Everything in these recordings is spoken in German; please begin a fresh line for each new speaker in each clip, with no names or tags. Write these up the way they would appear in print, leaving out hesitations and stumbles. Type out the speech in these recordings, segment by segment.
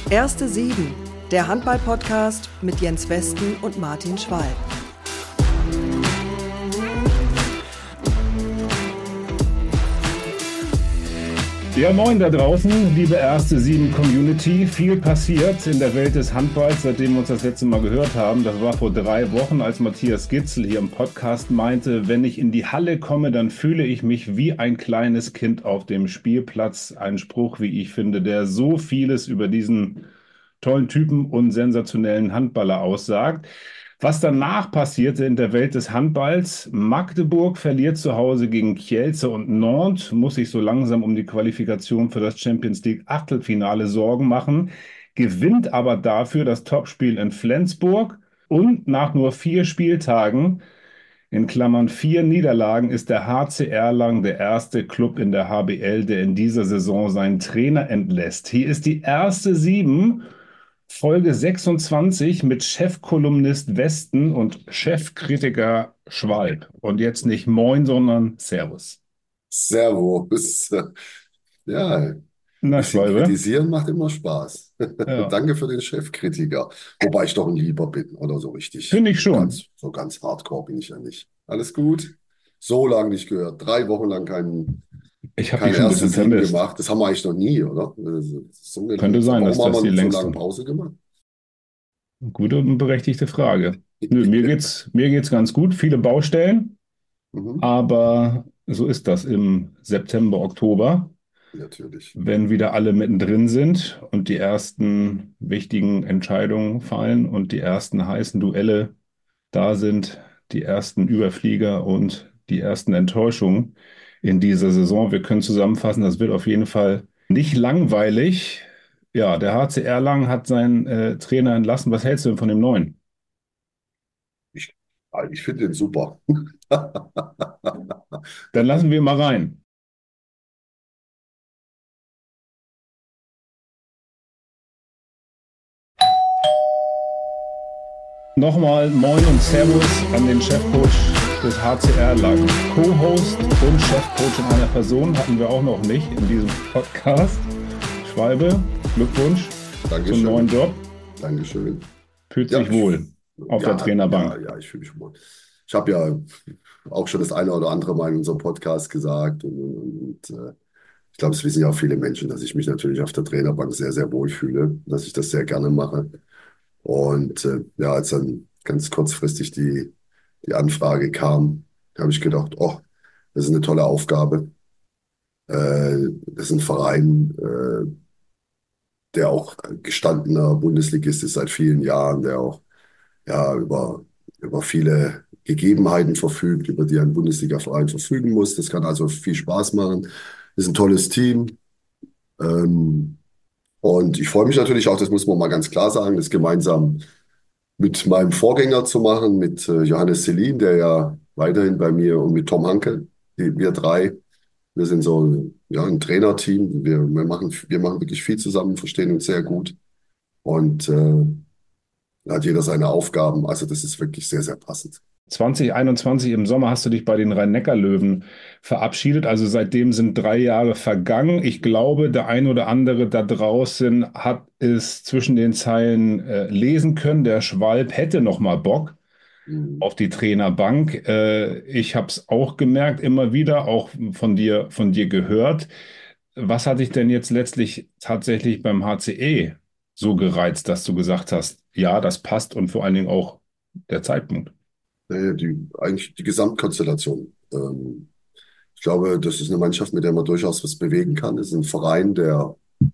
Erste Sieben, der Handball-Podcast mit Jens Westen und Martin Schwalb.
Ja, moin da draußen, liebe Erste Sieben Community. Viel passiert in der Welt des Handballs, seitdem wir uns das letzte Mal gehört haben. Das war vor 3 Wochen, als Matthias Gitzel hier im Podcast meinte, wenn ich in die Halle komme, dann fühle ich mich wie ein kleines Kind auf dem Spielplatz. Ein Spruch, wie ich finde, der so vieles über diesen tollen Typen und sensationellen Handballer aussagt. Was danach passierte in der Welt des Handballs: Magdeburg verliert zu Hause gegen Kielce und Nantes, muss sich so langsam um die Qualifikation für das Champions League Achtelfinale Sorgen machen, gewinnt aber dafür das Topspiel in Flensburg und nach nur 4 Spieltagen, in Klammern 4 Niederlagen, ist der HC Erlangen der erste Club in der HBL, der in dieser Saison seinen Trainer entlässt. Hier ist die Erste Sieben, Folge 26 mit Chefkolumnist Westen und Chefkritiker Schwalb. Und jetzt nicht Moin, sondern Servus.
Servus. Ja, ein
Na,
bisschen
Schwalbe?
kritisieren macht immer Spaß.
Ja,
Danke für den Chefkritiker. Wobei ich doch ein Lieber bin, oder so richtig.
finde ich schon.
So ganz hardcore bin ich ja nicht. Alles gut? So lange nicht gehört. 3 Wochen lang
Ich habe dich
keine
schon ein
erste
bisschen
Sieben
vermisst.
gemacht. Das haben wir eigentlich noch nie, oder? Das ist so eine
Könnte sein, dass
Warum haben
das die
wir so lange
längste.
Pause gemacht?
Gute und berechtigte Frage. Nö, mir geht's ganz gut. Viele Baustellen,
Mhm,
aber so ist das im September, Oktober,
natürlich.
wenn wieder alle mittendrin sind und die ersten wichtigen Entscheidungen fallen und die ersten heißen Duelle da sind, die ersten Überflieger und die ersten Enttäuschungen in dieser Saison. Wir können zusammenfassen, das wird auf jeden Fall nicht langweilig. Ja, der HC Erlangen hat seinen Trainer entlassen. Was hältst du denn von dem neuen?
Ich, ich finde den super.
Dann lassen wir mal rein. Nochmal Moin und Servus an den Chefcoach des HCR Erlangen. Co-Host und Chefcoach in einer Person hatten wir auch noch nicht in diesem Podcast. Schwalbe, Glückwunsch zum neuen
Dankeschön.
Job.
Dankeschön.
Fühlt
Ja,
sich wohl auf der Trainerbank.
ich fühle mich wohl. Ich habe ja auch schon das eine oder andere Mal in unserem Podcast gesagt und ich glaube, es wissen ja auch viele Menschen, dass ich mich natürlich auf der Trainerbank sehr, sehr wohl fühle, dass ich das sehr gerne mache. Und ja, als dann ganz kurzfristig die Anfrage kam, habe ich gedacht, oh, das ist eine tolle Aufgabe. Das ist ein Verein, der auch gestandener Bundesligist ist seit vielen Jahren, der auch ja, über viele Gegebenheiten verfügt, über die ein Bundesliga-Verein verfügen muss. Das kann also viel Spaß machen. Ist ein tolles Team. Ähm, und ich freue mich natürlich auch, das muss man mal ganz klar sagen, das gemeinsam mit meinem Vorgänger zu machen, mit Johannes Selin, der ja weiterhin bei mir, und mit Tom Hanke, wir drei. Wir sind so ja, ein Trainerteam. Wir machen wirklich viel zusammen, verstehen uns sehr gut. Und da hat jeder seine Aufgaben. Also das ist wirklich sehr, sehr passend.
2021 im Sommer hast du dich bei den Rhein-Neckar-Löwen verabschiedet. Also seitdem sind 3 Jahre vergangen. Ich glaube, der ein oder andere da draußen hat es zwischen den Zeilen lesen können. Der Schwalb hätte noch mal Bock
Mhm.
auf die Trainerbank. Ich habe es auch gemerkt, immer wieder, auch von dir gehört. Was hat dich denn jetzt letztlich tatsächlich beim HCE so gereizt, dass du gesagt hast, ja, das passt und vor allen Dingen auch der Zeitpunkt?
Eigentlich die Gesamtkonstellation. Ich glaube, das ist eine Mannschaft, mit der man durchaus was bewegen kann. Es ist ein Verein, der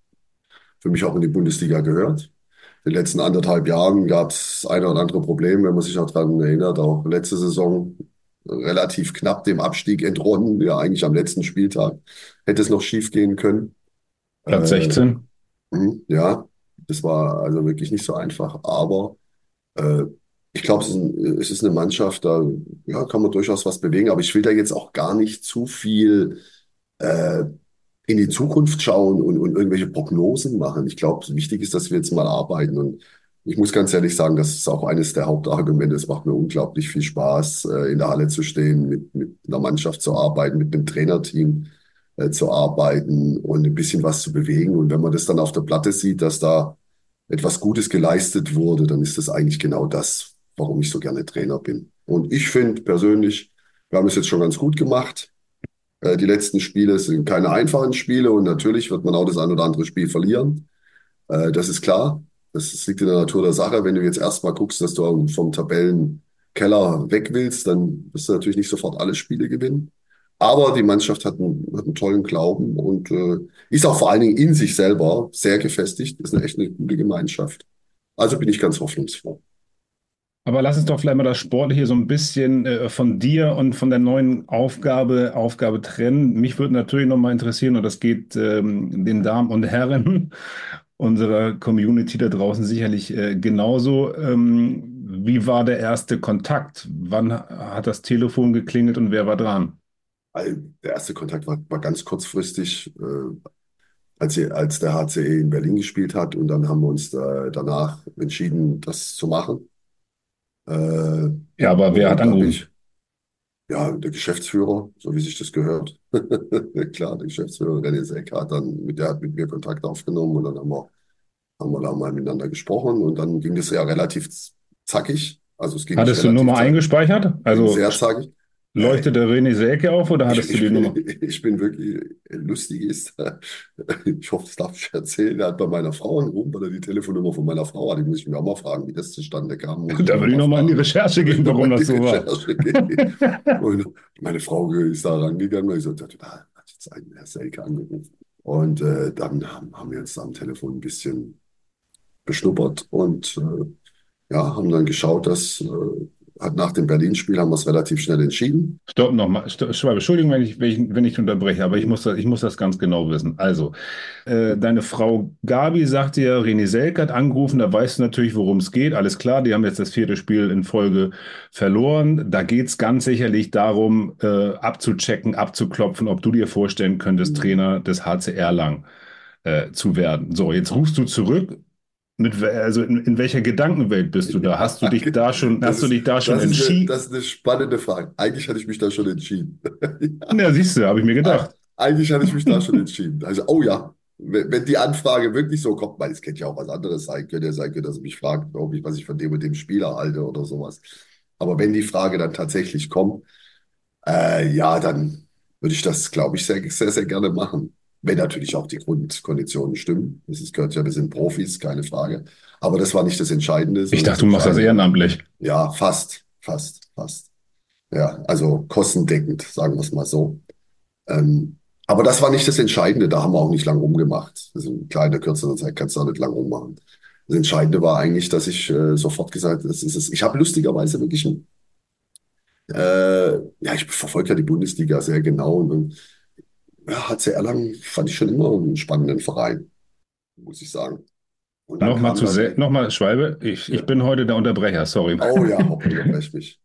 für mich auch in die Bundesliga gehört. In den letzten 1,5 Jahren gab es ein oder andere Problem, wenn man sich auch daran erinnert, auch letzte Saison relativ knapp dem Abstieg entronnen, ja eigentlich am letzten Spieltag hätte es noch schief gehen können.
Platz
Äh,
16.
ja, das war also wirklich nicht so einfach, aber Äh, ich glaube, es ist eine Mannschaft, da ja, kann man durchaus was bewegen, aber ich will da jetzt auch gar nicht zu viel äh, in die Zukunft schauen und irgendwelche Prognosen machen. Ich glaube, wichtig ist, dass wir jetzt mal arbeiten. Und ich muss ganz ehrlich sagen, das ist auch eines der Hauptargumente. Es macht mir unglaublich viel Spaß, in der Halle zu stehen, mit einer Mannschaft zu arbeiten, mit einem Trainerteam zu arbeiten und ein bisschen was zu bewegen. Und wenn man das dann auf der Platte sieht, dass da etwas Gutes geleistet wurde, dann ist das eigentlich genau das, warum ich so gerne Trainer bin. Und ich finde persönlich, wir haben es jetzt schon ganz gut gemacht. Die letzten Spiele sind keine einfachen Spiele und natürlich wird man auch das ein oder andere Spiel verlieren. Das ist klar. Das liegt in der Natur der Sache. Wenn du jetzt erstmal guckst, dass du vom Tabellenkeller weg willst, dann wirst du natürlich nicht sofort alle Spiele gewinnen. Aber die Mannschaft hat einen tollen Glauben und ist auch vor allen Dingen in sich selber sehr gefestigt. Ist echt eine gute Gemeinschaft. Also bin ich ganz hoffnungsfroh.
Aber lass uns doch vielleicht mal das Sportliche so ein bisschen von dir und von der neuen Aufgabe trennen. Mich würde natürlich noch mal interessieren, und das geht den Damen und Herren unserer Community da draußen sicherlich genauso. Wie war der erste Kontakt? Wann hat das Telefon geklingelt und wer war dran?
Der erste Kontakt war ganz kurzfristig, als der HCE in Berlin gespielt hat und dann haben wir uns danach entschieden, das zu machen. Äh,
Ja, aber wer hat
und da bin
angerufen?
ich, ja, der Geschäftsführer, so wie sich das gehört. Klar, der Geschäftsführer René Seck der hat mit mir Kontakt aufgenommen und dann haben wir da mal miteinander gesprochen und dann ging das ja relativ zackig. Also es ging nicht
Hattest du
relativ
Nummer
zackig,
eingespeichert?
ging
Also
sehr zackig. Äh,
leuchtete René Selke auf oder
Ich,
hattest du die
ich,
Nummer?
ich bin wirklich lustig ist. Ich hoffe, das darf ich erzählen. Er hat bei meiner Frau angerufen, weil er die Telefonnummer von meiner Frau hat. Die muss ich mir auch mal fragen, wie das zustande kam. Muss ich
Da
ihn auch
würde ich
mal
nochmal in die
fragen.
Recherche
Da will ich
gehen,
nochmal
warum
in die
das so war.
Recherche gehen. Und meine Frau ist da rangegangen und ich so, da hat jetzt ein Herr Selke angerufen. Und dann haben wir uns da am Telefon ein bisschen beschnuppert und ja, haben dann geschaut, hat nach dem Berlin-Spiel haben wir es relativ schnell entschieden.
Stopp nochmal. Schweibe, Entschuldigung, wenn ich unterbreche, aber
Mhm.
ich muss das ganz genau wissen. Also, deine Frau Gabi sagte ja, René Selke hat angerufen, da weißt du natürlich, worum es geht. Alles klar, die haben jetzt das vierte Spiel in Folge verloren. Da geht es ganz sicherlich darum, abzuchecken, abzuklopfen, ob du dir vorstellen könntest,
Mhm.
Trainer des HC Erlangen zu werden. So, jetzt rufst du zurück. Also in welcher Gedankenwelt bist du da?
Ja,
Hast du dich da schon
das
entschieden?
ist eine spannende Frage. Eigentlich hatte ich mich da schon entschieden.
Na, siehst du, habe ich mir gedacht.
Eigentlich hatte ich mich da schon entschieden. Also, oh ja, wenn die Anfrage wirklich so kommt, weil es hätte ja auch was anderes sein können, ja sein können, dass er mich fragt, was ich von dem und dem Spieler halte oder sowas. Aber wenn die Frage dann tatsächlich kommt, ja, dann würde ich das, glaube ich, sehr, sehr, sehr gerne machen. Wenn natürlich auch die Grundkonditionen stimmen. Gehört ja, wir sind Profis, keine Frage. Aber das war nicht das Entscheidende,
Ich
sondern das
dachte, du machst das
Entscheidende,
ehrenamtlich.
ja, fast. Ja, also kostendeckend, sagen wir es mal so. Aber das war nicht das Entscheidende, da haben wir auch nicht lang rumgemacht. Also klar, in der kürzeren Zeit kannst du auch nicht lang rummachen. Das Entscheidende war eigentlich, dass ich sofort gesagt habe, das ist es. Ich habe lustigerweise wirklich, ja, ich verfolge ja die Bundesliga sehr genau und ja, HC Erlangen fand ich schon immer einen spannenden Verein, muss ich sagen. Und dann kam dann,
Nochmal, Schwalbe, ich
ja,
bin heute der Unterbrecher, sorry.
oh ja, unterbrech mich.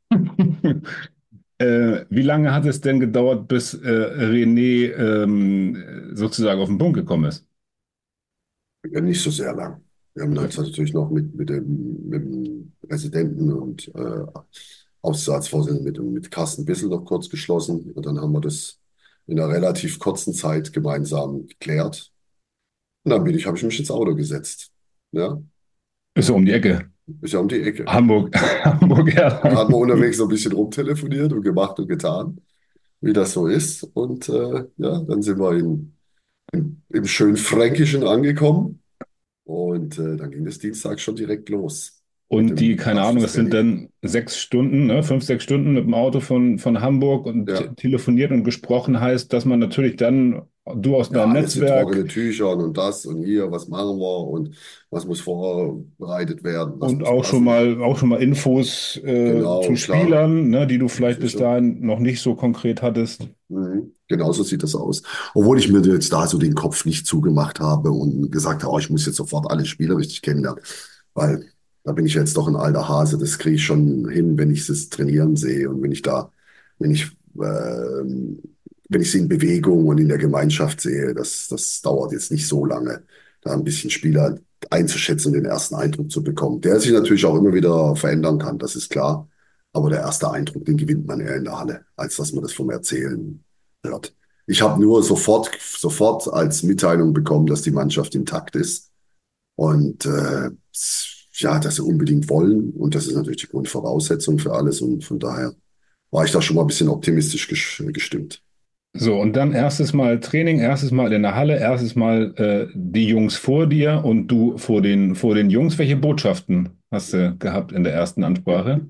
Wie lange hat es denn gedauert, bis René sozusagen auf den Punkt gekommen ist?
Ja, nicht so sehr lang. Wir haben dann natürlich noch mit dem Präsidenten und Aufsichtsratsvorsitzenden mit Carsten Bissel noch kurz geschlossen. Und dann haben wir das in einer relativ kurzen Zeit gemeinsam geklärt. Und dann habe ich mich ins Auto gesetzt. Ja,
Ist so um die Ecke.
ist ja um die Ecke.
Hamburg, Hamburg
Da haben wir
Erlangen.
unterwegs so ein bisschen rumtelefoniert und gemacht und getan, wie das so ist. Und ja, dann sind wir im schönen Fränkischen angekommen. Und dann ging das Dienstag schon direkt los mit
Und die,
dem
keine Ahnung, es sind
Abschlusstraining.
dann 6 Stunden, ne, 5, 6 Stunden mit dem Auto von Hamburg und
Ja,
telefoniert und gesprochen heißt, dass man natürlich dann, du aus
ja,
deinem
alles in
Netzwerk
trockene Tüchern und das und hier, was machen wir und was muss vorbereitet werden, was
und
muss passen.
auch schon mal Infos zu
Genau, klar,
Spielern, ne, die du vielleicht bis
sicher.
dahin noch nicht so konkret hattest.
Mhm. Genau so sieht das aus. Obwohl ich mir jetzt da so den Kopf nicht zugemacht habe und gesagt habe, oh, ich muss jetzt sofort alle Spieler richtig kennenlernen, weil da bin ich jetzt doch ein alter Hase. Das kriege ich schon hin, wenn ich es trainieren sehe und wenn ich, wenn ich sie in Bewegung und in der Gemeinschaft sehe. Das dauert jetzt nicht so lange, da ein bisschen Spieler einzuschätzen und den ersten Eindruck zu bekommen, der sich natürlich auch immer wieder verändern kann, das ist klar. Aber der erste Eindruck, den gewinnt man eher in der Halle, als dass man das vom Erzählen hört. Ich habe nur sofort als Mitteilung bekommen, dass die Mannschaft intakt ist. Und ja, dass sie unbedingt wollen. Und das ist natürlich die Grundvoraussetzung für alles. Und von daher war ich da schon mal ein bisschen optimistisch gestimmt.
So, und dann erstes Mal Training, erstes Mal in der Halle, erstes Mal die Jungs vor dir und du vor den Jungs. Welche Botschaften hast du gehabt in der ersten Ansprache?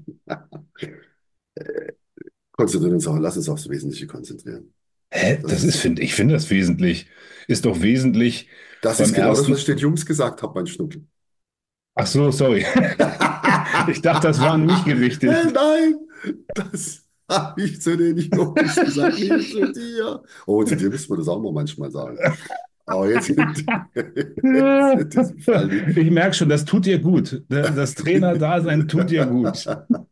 Konzentrieren uns auch, lass uns aufs Wesentliche konzentrieren.
Hä?
Das
Das ist,
ist,
ich finde das wesentlich. Ist doch wesentlich
das ist
beim
genau das, was ich
ersten.
den Jungs gesagt habe, mein Schnuckel.
Ach so, sorry. Ich dachte, das war an mich gerichtet.
Nein, das habe ich zu den Jungs gesagt, nicht zu dir. Oh, zu dir müssen wir das auch mal manchmal sagen. Aber jetzt jetzt in diesem Fall nicht.
Ich merke schon, das tut dir gut. Das Trainerdasein tut dir gut.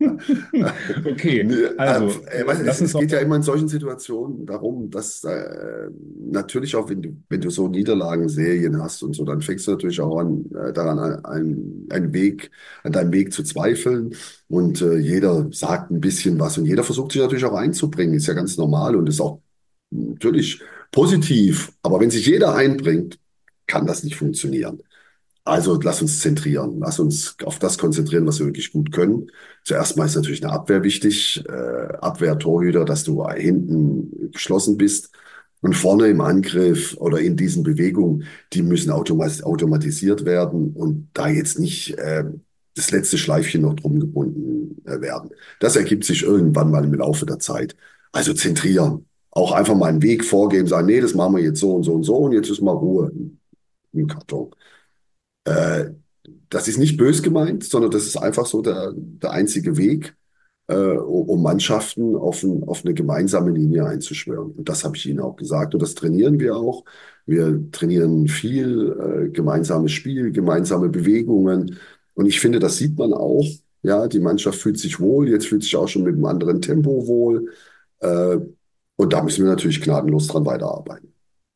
Okay,
Nee,
also
weißt,
lass
es
uns doch.
geht ja immer in solchen Situationen darum, dass natürlich auch, wenn du so Niederlagenserien hast und so, dann fängst du natürlich auch an, daran einen Weg, an deinem Weg zu zweifeln. Und jeder sagt ein bisschen was und jeder versucht sich natürlich auch einzubringen. Ist ja ganz normal und ist auch natürlich positiv. Aber wenn sich jeder einbringt, kann das nicht funktionieren. Also lass uns zentrieren, lass uns auf das konzentrieren, was wir wirklich gut können. Zuerst mal ist natürlich eine Abwehr wichtig, Abwehr, Torhüter, dass du hinten geschlossen bist. Und vorne im Angriff oder in diesen Bewegungen, die müssen automatisiert werden und da jetzt nicht das letzte Schleifchen noch drum gebunden werden. Das ergibt sich irgendwann mal im Laufe der Zeit. Also zentrieren. Auch einfach mal einen Weg vorgeben, sagen, nee, das machen wir jetzt so und so und so und jetzt ist mal Ruhe im Karton. Äh, Das ist nicht bös gemeint, sondern das ist einfach so der einzige Weg, um Mannschaften auf eine gemeinsame Linie einzuschwören. Und das habe ich Ihnen auch gesagt. Und das trainieren wir auch. Wir trainieren viel gemeinsames Spiel, gemeinsame Bewegungen. Und ich finde, das sieht man auch. Ja, die Mannschaft fühlt sich wohl. Jetzt fühlt sich auch schon mit einem anderen Tempo wohl. Äh, und da müssen wir natürlich gnadenlos dran weiterarbeiten.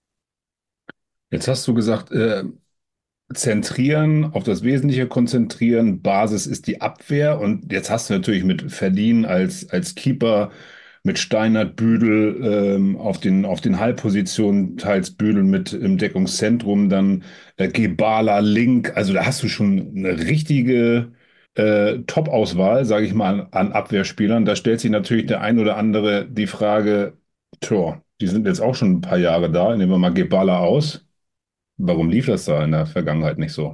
Jetzt hast du gesagt, zentrieren, auf das Wesentliche konzentrieren. Basis ist die Abwehr. Und jetzt hast du natürlich mit Verdien als Keeper, mit Steinert, Büdel auf den Halbpositionen, teils Büdel mit im Deckungszentrum, dann Gebala, Link. Also da hast du schon eine richtige Top-Auswahl, sage ich mal, an Abwehrspielern. Da stellt sich natürlich der ein oder andere die Frage, tja, die sind jetzt auch schon ein paar Jahre da. Nehmen wir mal Gebala aus. Warum lief das da in der Vergangenheit nicht so?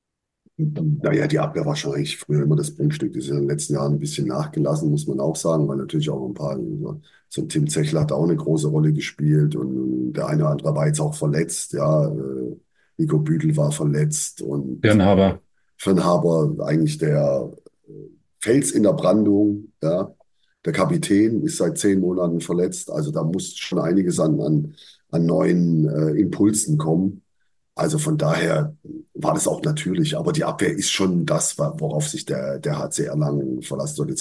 Naja, die Abwehr war schon eigentlich früher immer das Prunkstück. Das ist in den letzten Jahren ein bisschen nachgelassen, muss man auch sagen, weil natürlich auch ein paar, so ein Tim Zechler hat auch eine große Rolle gespielt und der eine oder andere war jetzt auch verletzt, ja. Nico Büdel war verletzt und
Bernhaber.
Finn Haber eigentlich der äh, Fels in der Brandung, ja. Der Kapitän ist seit 10 Monaten verletzt, also da muss schon einiges an neuen Impulsen kommen. Also von daher war das auch natürlich. Aber die Abwehr ist schon das, worauf sich der HC Erlangen verlassen soll. Jetzt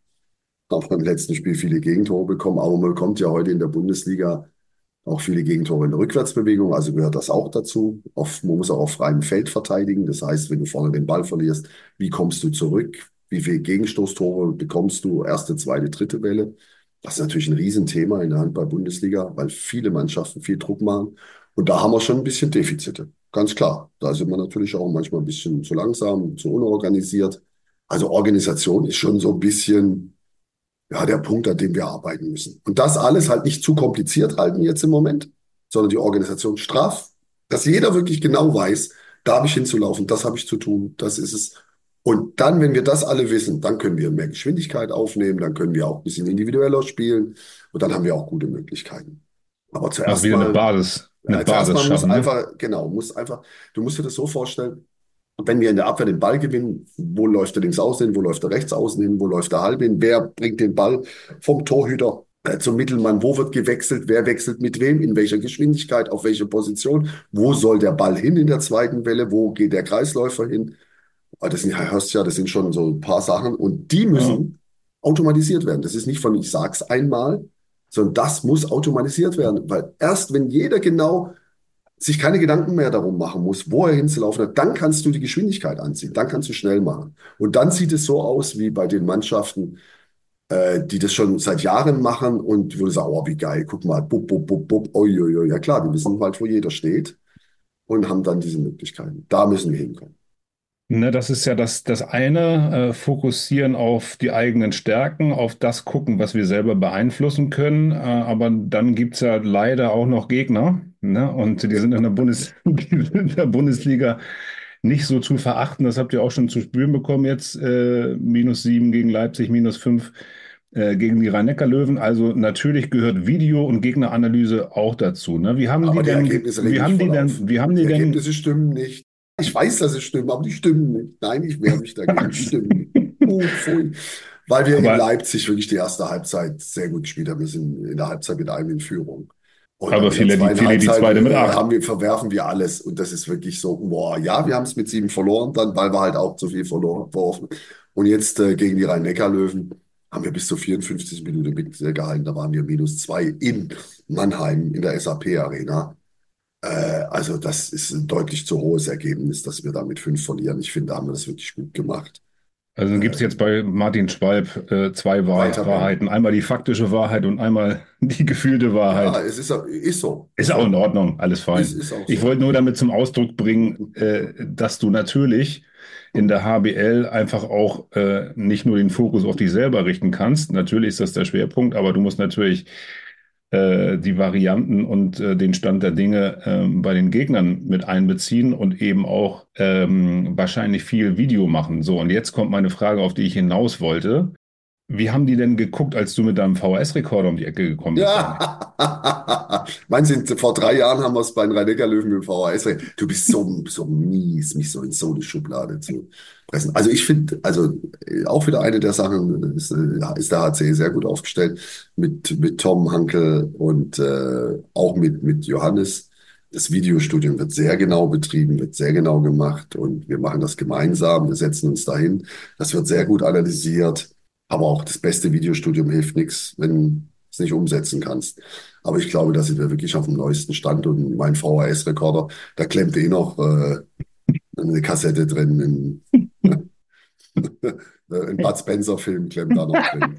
haben wir im letzten Spiel viele Gegentore bekommen, aber man bekommt ja heute in der Bundesliga auch viele Gegentore in der Rückwärtsbewegung. Also gehört das auch dazu. Man muss auch auf freiem Feld verteidigen. Das heißt, wenn du vorne den Ball verlierst, wie kommst du zurück? Wie viele Gegenstoßtore bekommst du? Erste, zweite, dritte Welle. Das ist natürlich ein Riesenthema in der Handball-Bundesliga, weil viele Mannschaften viel Druck machen. Und da haben wir schon ein bisschen Defizite. Ganz klar. Da sind wir natürlich auch manchmal ein bisschen zu langsam, zu unorganisiert. Also Organisation ist schon so ein bisschen, ja, der Punkt, an dem wir arbeiten müssen. Und das alles halt nicht zu kompliziert halten jetzt im Moment, sondern die Organisation straff, dass jeder wirklich genau weiß, da habe ich hinzulaufen, das habe ich zu tun, das ist es. Und dann, wenn wir das alle wissen, dann können wir mehr Geschwindigkeit aufnehmen, dann können wir auch ein bisschen individueller spielen und dann haben wir auch gute Möglichkeiten. Aber
Auch
zuerst
wieder
mal,
Eine
zuerst
Basis
mal muss
schaffen, ne?
einfach, genau, muss einfach, du musst dir das so vorstellen, wenn wir in der Abwehr den Ball gewinnen, wo läuft der links außen hin, wo läuft der rechts außen hin, wo läuft der halb hin, wer bringt den Ball vom Torhüter zum Mittelmann, wo wird gewechselt, wer wechselt mit wem, in welcher Geschwindigkeit, auf welche Position, wo soll der Ball hin in der zweiten Welle, wo geht der Kreisläufer hin. Das sind, hörst ja, das sind schon so ein paar Sachen und die
Ja.
müssen automatisiert werden. Das ist nicht von ich sag's einmal, sondern das muss automatisiert werden, weil erst wenn jeder genau sich keine Gedanken mehr darum machen muss, wo er hinzulaufen hat, dann kannst du die Geschwindigkeit anziehen, dann kannst du schnell machen. Und dann sieht es so aus wie bei den Mannschaften, die das schon seit Jahren machen und wo du sagst, oh, wie geil, guck mal, bub, bub, bub, bub, oi, oi, oi. Ja klar, die wissen halt, wo jeder steht. und haben dann diese Möglichkeiten. Da müssen wir hinkommen.
Ne, das ist ja das eine, fokussieren auf die eigenen Stärken, auf das gucken, was wir selber beeinflussen können. Aber dann gibt's ja leider auch noch Gegner, ne? Und die sind in der die sind in der Bundesliga nicht so zu verachten. Das habt ihr auch schon zu spüren bekommen jetzt. -7 gegen Leipzig, -5 gegen die Rhein-Neckar-Löwen. Also natürlich gehört Video- und Gegneranalyse auch dazu. Ne?
Aber die Ergebnisse regen mich voll auf.
Wie haben
Die
die denn
Ergebnisse stimmen nicht. Ich weiß, dass sie stimmen, aber die stimmen nicht. Nein, ich wehre mich dagegen. Die stimmen nicht. Pfui. Weil wir in
Aber,
Leipzig wirklich die erste Halbzeit sehr gut gespielt haben. Wir sind in der Halbzeit mit einem in Führung. Und dann
aber
in der zweiten
viele die
Halbzeit
zweite mit 8.
verwerfen wir alles. Und das ist wirklich so, boah, ja, wir haben es mit 7 verloren, dann, weil wir halt auch zu viel verworfen. Und jetzt gegen die Rhein-Neckar-Löwen haben wir bis zur 54 Minuten mitgehalten. Da waren wir -2 in Mannheim in der SAP-Arena. Also das ist ein deutlich zu hohes Ergebnis, dass wir da mit 5 verlieren. Ich finde, da haben wir das wirklich gut gemacht.
Also gibt es jetzt bei Martin Schwalb zwei
Weiter, Ben.
Wahrheiten. Einmal die faktische Wahrheit und einmal die gefühlte
Ja,
Wahrheit.
es ist so.
Ist auch in Ordnung, alles fein.
Ist auch
Ich
so.
wollte nur damit zum Ausdruck bringen, dass du natürlich in der HBL einfach auch nicht nur den Fokus auf dich selber richten kannst. Natürlich ist das der Schwerpunkt, aber du musst natürlich die Varianten und den Stand der Dinge bei den Gegnern mit einbeziehen und eben auch wahrscheinlich viel Video machen. So, und jetzt kommt meine Frage, auf die ich hinaus wollte. Wie haben die denn geguckt, als du mit deinem VHS-Rekorder um die Ecke gekommen bist eigentlich?
Ja, meinst du, vor 3 Jahren haben wir es bei den Rhein-Neckar-Löwen mit dem VHS. Du bist so mies, mich so in so eine Schublade zu pressen. Also ich finde, also auch wieder eine der Sachen ist der HC sehr gut aufgestellt mit Tom Hanke und auch mit Johannes. Das Videostudium wird sehr genau betrieben, wird sehr genau gemacht und wir machen das gemeinsam. Wir setzen uns dahin. Das wird sehr gut analysiert. Aber auch das beste Videostudium hilft nichts, wenn du es nicht umsetzen kannst. Aber ich glaube, da sind wir wirklich auf dem neuesten Stand und mein VHS-Rekorder, da klemmt eh noch eine Kassette drin. Ein Bud Spencer-Film klemmt da noch drin.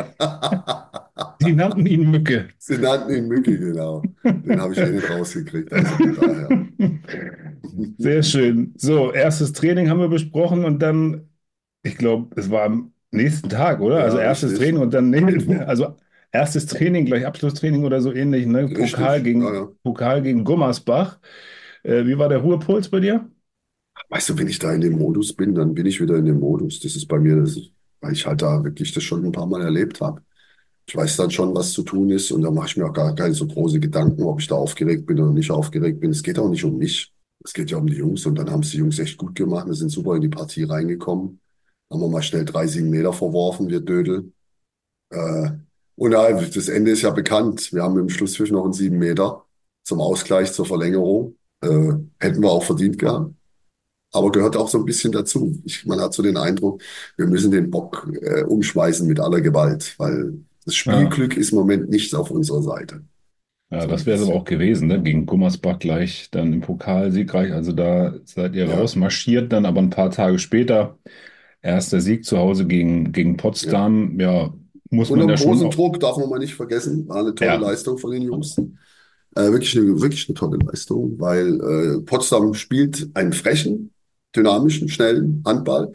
Die nannten ihn Mücke.
Sie nannten ihn Mücke, genau. Den habe ich eh nicht rausgekriegt, also von daher.
Sehr schön. So, erstes Training haben wir besprochen und dann, ich glaube, es war am nächsten Tag, oder? Also
Ja,
erstes
richtig.
Training und dann, nee,
Mittwoch.
also erstes Training, gleich Abschlusstraining oder so ähnlich, ne?
Richtig, ja, ja.
Pokal gegen Gummersbach. Wie war der Ruhepuls bei dir?
Weißt du, wenn ich da in dem Modus bin, dann bin ich wieder in dem Modus. Das ist bei mir, weil ich halt da wirklich das schon ein paar Mal erlebt habe. Ich weiß dann schon, was zu tun ist und da mache ich mir auch gar keine so große Gedanken, ob ich da aufgeregt bin oder nicht aufgeregt bin. Es geht auch nicht um mich. Es geht ja um die Jungs und dann haben es die Jungs echt gut gemacht. Wir sind super in die Partie reingekommen. Haben wir mal schnell 3, 7 Meter verworfen, wir Dödel. Äh, und ja, das Ende ist ja bekannt. Wir haben im Schlusspfiff noch einen 7 Meter zum Ausgleich, zur Verlängerung. Hätten wir auch verdient gehabt. Aber gehört auch so ein bisschen dazu. Man hat so den Eindruck, wir müssen den Bock umschmeißen mit aller Gewalt, weil das
Ja,
Spielglück ist im Moment nicht auf unserer Seite.
ja,
So ein
das wäre es aber auch
bisschen.
gewesen, ne? Gegen Gummersbach gleich dann im Pokal siegreich. Also da seid ihr
Ja,
rausmarschiert, dann aber ein paar Tage später erster Sieg zu Hause gegen
ja.
Potsdam. Ja, muss
Und
man
am
ja schon.
großen Druck darf man mal nicht vergessen, war eine tolle
Ja,
Leistung von den Jungs. Wirklich eine tolle Leistung, weil Potsdam spielt einen frechen, dynamischen, schnellen Handball.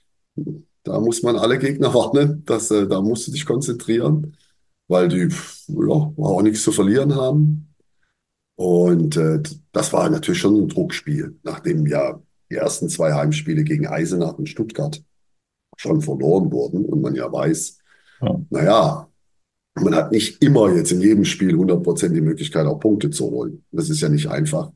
Da muss man alle Gegner warnen, da musst du dich konzentrieren, weil die ja, auch nichts zu verlieren haben. Und das war natürlich schon ein Druckspiel, nachdem ja die ersten 2 Heimspiele gegen Eisenach und Stuttgart schon verloren wurden und man ja weiß,
ja,
naja, man hat nicht immer jetzt in jedem Spiel 100% die Möglichkeit, auch Punkte zu holen. Das ist ja nicht einfach.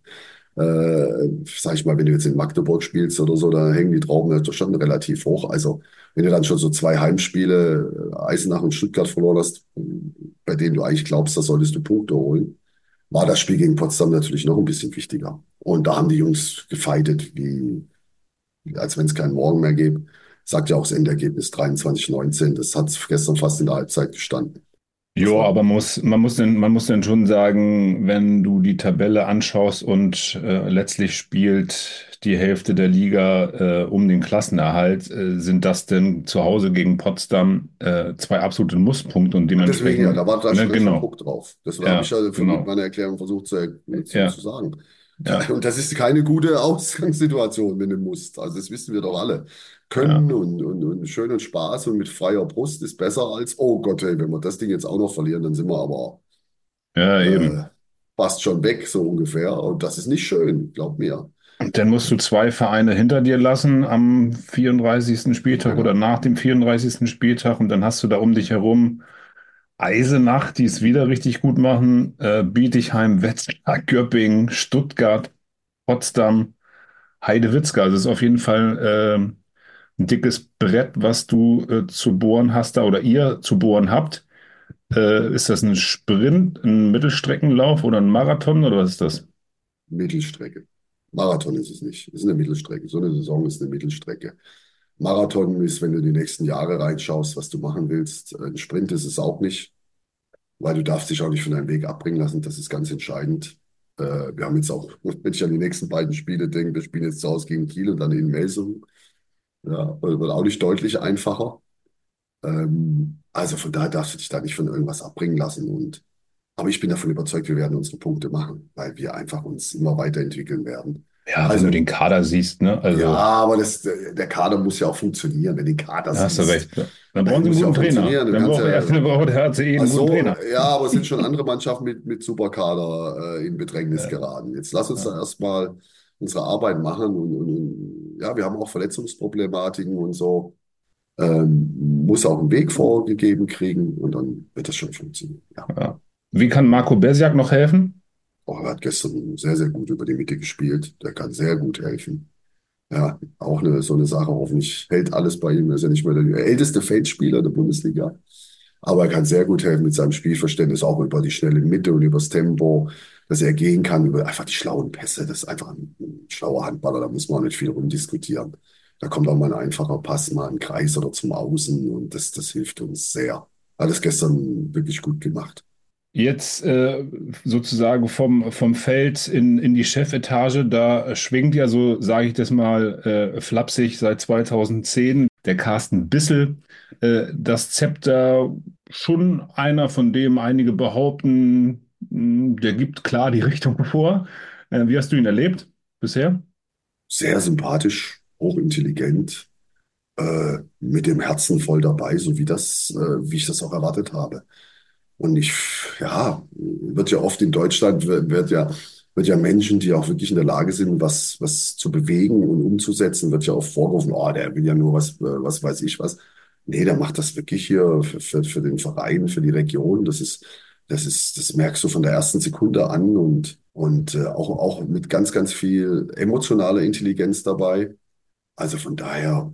Sag ich mal, wenn du jetzt in Magdeburg spielst oder so, da hängen die Trauben ja doch schon relativ hoch. Also wenn du dann schon so 2 Heimspiele, Eisenach und Stuttgart verloren hast, bei denen du eigentlich glaubst, da solltest du Punkte holen, war das Spiel gegen Potsdam natürlich noch ein bisschen wichtiger. Und da haben die Jungs gefeitet, als wenn es keinen Morgen mehr gäbe. Sagt ja auch das Endergebnis 23:19. Das hat gestern fast in der Halbzeit gestanden. Das
jo,
war,
aber man muss dann schon sagen, wenn du die Tabelle anschaust und letztlich spielt die Hälfte der Liga um den Klassenerhalt, sind das denn zu Hause gegen Potsdam zwei absolute Musspunkte und
deswegen ja,
dementsprechend,
da
ne,
stand
genau,
Druck drauf. Das habe ich
ja,
ja mit
genau,
meiner Erklärung versucht zu
ja.
sagen.
Ja,
Und das ist keine gute Ausgangssituation, wenn du musst. Also das wissen wir doch alle.
ja,
Können und schön und Spaß und mit freier Brust ist besser als, oh Gott, hey, wenn wir das Ding jetzt auch noch verlieren, dann sind wir aber
ja,
äh,
eben.
fast schon weg, so ungefähr. Und das ist nicht schön, glaub mir.
Und dann musst du zwei Vereine hinter dir lassen am 34. Spieltag oder
Genau.
nach dem 34. Spieltag und dann hast du da um dich herum Eisenach, die es wieder richtig gut machen, Bietigheim, Wetzlar, Göppingen, Stuttgart, Potsdam, Heidewitzka. Also es ist auf jeden Fall ein dickes Brett, was du zu bohren hast da oder ihr zu bohren habt. Ist das ein Sprint, ein Mittelstreckenlauf oder ein Marathon oder was ist das?
Mittelstrecke. Marathon ist es nicht. Es ist eine Mittelstrecke. So eine Saison ist eine Mittelstrecke. Marathon ist, wenn du die nächsten Jahre reinschaust, was du machen willst. Ein Sprint ist es auch nicht, weil du darfst dich auch nicht von deinem Weg abbringen lassen. Das ist ganz entscheidend. Wir haben jetzt auch, wenn ich an die nächsten beiden Spiele denke, wir spielen jetzt zu Hause gegen Kiel und dann in Melsung. Ja, wird auch nicht deutlich einfacher. Also von daher darfst du dich da nicht von irgendwas abbringen lassen. Aber ich bin davon überzeugt, wir werden unsere Punkte machen, weil wir einfach uns immer weiterentwickeln werden.
Ja, wenn du
Also
den Kader siehst, ne?
ja,
Also,
aber der Kader muss ja auch funktionieren. Wenn du den Kader
da hast du
siehst,
recht. Dann brauchen sie einen
muss ja
guten
auch
Trainer.
funktionieren. Du
Dann
kannst
braucht
ja,
dann braucht der HCE
ach
einen guten
so,
Trainer.
ja, aber es sind schon andere Mannschaften mit Superkader in Bedrängnis
Ja,
geraten. Jetzt lass uns
ja.
da erstmal unsere Arbeit machen und ja, wir haben auch Verletzungsproblematiken und so. Muss auch einen Weg vorgegeben kriegen und dann wird das schon funktionieren. Ja.
Ja. Wie kann Marco Bersiak noch helfen?
Oh, er hat gestern sehr, sehr gut über die Mitte gespielt. Der kann sehr gut helfen. Ja, auch so eine Sache. Hoffentlich hält alles bei ihm. Er ist ja nicht mehr der älteste Feldspieler der Bundesliga. Aber er kann sehr gut helfen mit seinem Spielverständnis, auch über die schnelle Mitte und übers Tempo, dass er gehen kann, über einfach die schlauen Pässe. Das ist einfach ein schlauer Handballer. Da muss man auch nicht viel rumdiskutieren. Da kommt auch mal ein einfacher Pass, mal ein Kreis oder zum Außen. Und das hilft uns sehr. Hat es gestern wirklich gut gemacht.
Jetzt sozusagen vom Feld in die Chefetage, da schwingt ja so, sage ich das mal, flapsig seit 2010 der Carsten Bissel das Zepter, schon einer, von dem einige behaupten, der gibt klar die Richtung vor. Wie hast du ihn erlebt bisher?
Sehr sympathisch, hochintelligent, mit dem Herzen voll dabei, so wie ich das auch erwartet habe. Und ja, wird ja oft in Deutschland, wird ja Menschen, die auch wirklich in der Lage sind, was zu bewegen und umzusetzen, wird ja oft vorgeworfen, oh, der will ja nur was weiß ich was. Nee, der macht das wirklich hier für den Verein, für die Region. Das merkst du von der ersten Sekunde an und auch mit ganz, ganz viel emotionaler Intelligenz dabei. Also von daher,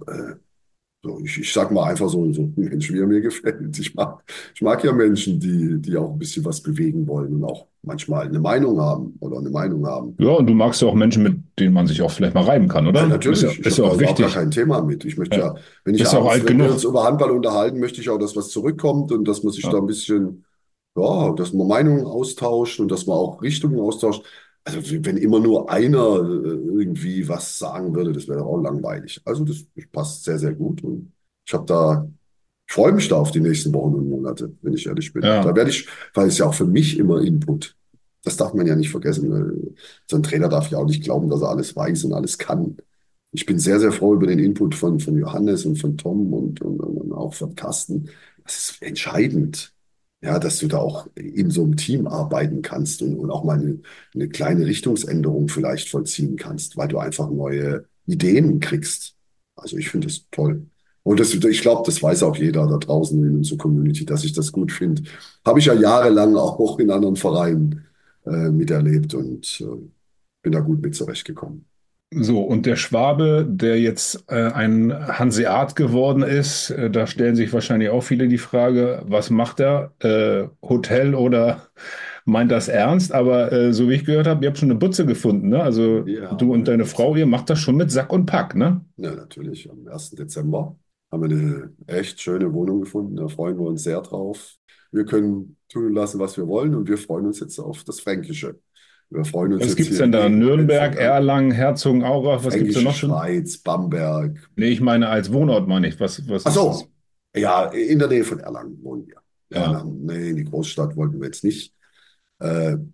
so, ich sag mal einfach so ein Mensch, wie er mir gefällt. Ich mag ja Menschen, die auch ein bisschen was bewegen wollen und auch manchmal eine Meinung haben oder eine Meinung haben.
Ja, und du magst ja auch Menschen, mit denen man sich auch vielleicht mal reiben kann,
Ja,
oder?
natürlich, ich
Ist
habe
ja
da
auch
überhaupt gar
wichtig.
kein Thema mit. Ich möchte
Ja.
ja, wenn ich
Bist ja auch
abends,
alt
wenn wir uns
genug.
über Handball unterhalten, möchte ich auch, dass was zurückkommt und dass man sich da
Ja.
ein bisschen, ja, dass man Meinungen austauscht und dass man auch Richtungen austauscht. Also wenn immer nur einer irgendwie was sagen würde, das wäre doch auch langweilig. Also das passt sehr, sehr gut und ich habe da ich freue mich da auf die nächsten Wochen und Monate, wenn ich ehrlich bin. Da
Ja.
werde ich, weil es ja auch für mich immer Input. Das darf man ja nicht vergessen. So ein Trainer darf ja auch nicht glauben, dass er alles weiß und alles kann. Ich bin sehr, sehr froh über den Input von Johannes und von Tom und auch von Carsten. Das ist entscheidend, ja, dass du da auch in so einem Team arbeiten kannst und auch mal eine kleine Richtungsänderung vielleicht vollziehen kannst, weil du einfach neue Ideen kriegst. Also ich finde das toll. Und ich glaube, das weiß auch jeder da draußen in unserer Community, dass ich das gut finde. Habe ich ja jahrelang auch in anderen Vereinen miterlebt und bin da gut mit zurechtgekommen.
So, und der Schwabe, der jetzt ein Hanseat geworden ist, da stellen sich wahrscheinlich auch viele die Frage, was macht er? Hotel oder meint das ernst? Aber so wie ich gehört habe, ihr habt schon eine Butze gefunden, ne? Also
Wir
du
haben
und
eine
deine
Butze.
Frau, ihr macht das schon mit Sack und Pack, ne?
Ja, natürlich. Am 1. Dezember haben wir eine echt schöne Wohnung gefunden. Da freuen wir uns sehr drauf. Wir können tun und lassen, was wir wollen und wir freuen uns jetzt auf das Fränkische. Wir freuen uns
Was
jetzt
gibt's
hier
denn
die
da?
Gegenplätze.
Nürnberg,
Ja.
Erlangen, Herzogenaurach, was gibt's da
Fränkische
noch so?
Schweiz, Bamberg.
Nee, ich meine als Wohnort meine ich. Was
Ach
ist das?
so, ja, in der Nähe von Erlangen wohnen wir. Ja,
Ja.
nee, in die Großstadt wollten wir jetzt nicht. Äh,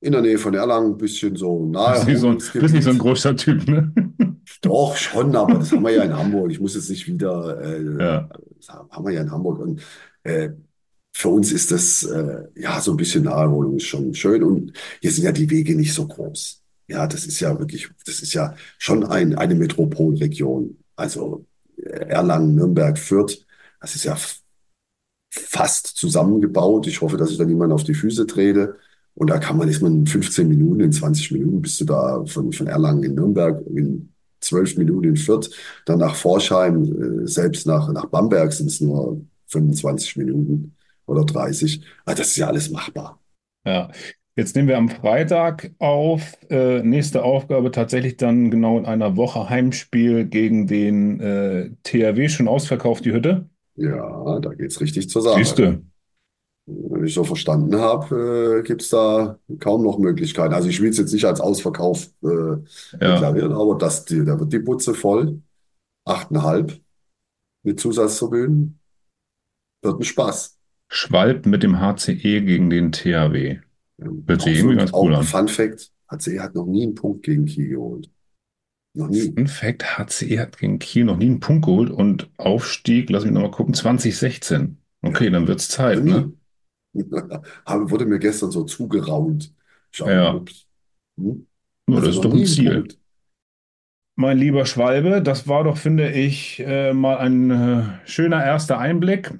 in der Nähe von Erlangen, ein bisschen so
Bist
nahe
bist nicht so ein
Hochsgebiet.
großer Typ, ne?
Doch, schon, aber das haben wir ja in Hamburg. Ich muss jetzt nicht wieder,
Ja,
das haben wir ja in Hamburg. Und äh, für uns ist das, ja, so ein bisschen Naherholung ist schon schön. Und hier sind ja die Wege nicht so groß. Ja, das ist ja wirklich, das ist ja schon eine Metropolregion. Also Erlangen, Nürnberg, Fürth, das ist ja fast zusammengebaut. Ich hoffe, dass ich da niemanden auf die Füße trete. Und da ist man in 15 Minuten, in 20 Minuten bist du da von Erlangen in Nürnberg, in 12 Minuten in Fürth, dann nach Forchheim, selbst nach Bamberg sind es nur 25 Minuten oder 30. Also das ist ja alles machbar.
ja. Jetzt nehmen wir am Freitag auf. Nächste Aufgabe tatsächlich dann genau in einer Woche Heimspiel gegen den THW. Schon ausverkauft, die Hütte.
Ja, da geht's richtig zur
Siehst
Sache.
du?
Wenn ich so verstanden habe, gibt es da kaum noch Möglichkeiten. Also ich will es jetzt nicht als Ausverkauf
Ja.
deklarieren, aber da wird die Butze voll. 8,5 mit Zusatztribünen. Wird ein Spaß.
Schwalb mit dem HCE gegen den THW. Hört sich
Auch so
irgendwie ganz cool
auch
an.
Fun Fact, HC hat noch nie einen Punkt gegen Kiel geholt. Noch nie.
Fun Fact, HCE hat gegen Kiel noch nie einen Punkt geholt und Aufstieg, lass mich nochmal gucken, 2016.
Ja,
Okay, dann wird's
noch
Zeit, ne?
nie. Wurde mir gestern so zugeraunt. Schau,
Ja,
ups. Hm?
nur
Also
das ist
noch
doch ein
nie einen
Ziel.
Punkt.
Mein lieber Schwalbe, das war doch, finde ich, mal ein schöner erster Einblick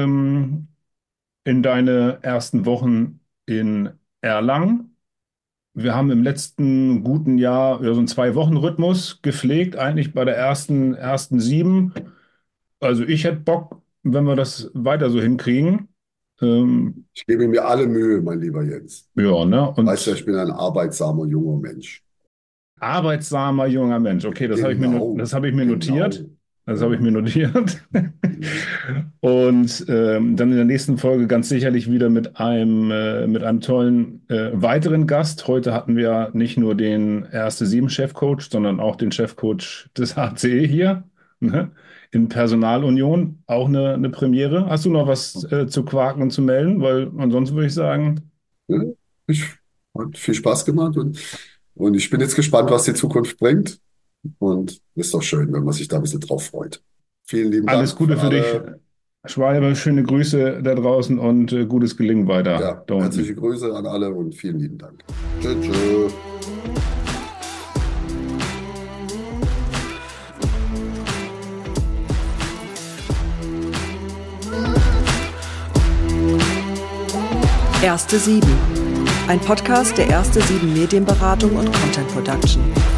in deine ersten Wochen in Erlangen. Wir haben im letzten guten Jahr ja, so einen Zwei-Wochen-Rhythmus gepflegt, eigentlich bei der ersten sieben. Also ich hätte Bock, wenn wir das weiter so hinkriegen. Ähm,
Ich gebe mir alle Mühe, mein lieber Jens.
ja, ne?
Weißt ja,
Und
ich bin ein arbeitsamer junger Mensch.
arbeitsamer junger Mensch. Okay,
Genau,
das habe ich mir notiert.
genau.
Das habe ich
Ja.
mir notiert.
Mhm.
Und dann in der nächsten Folge ganz sicherlich wieder mit einem tollen weiteren Gast. Heute hatten wir nicht nur den erste Sieben Chefcoach, sondern auch den Chefcoach des HCE hier, ne? In Personalunion. Auch eine Premiere. Hast du noch was zu quaken und zu melden? Weil ansonsten würde ich sagen,
Ja, ich, hat viel Spaß gemacht und ich bin jetzt gespannt, was die Zukunft bringt. Und ist doch schön, wenn man sich da ein bisschen drauf freut. Vielen lieben
alles
Dank für
Gute für dich,
alle.
Schwalbe. Schöne Grüße da draußen und gutes Gelingen weiter
Ja,
da
herzliche
unten.
Grüße an alle und vielen lieben Dank. Tschö, tschö.
Erste Sieben. Ein Podcast der Erste Sieben Medienberatung und Content Production.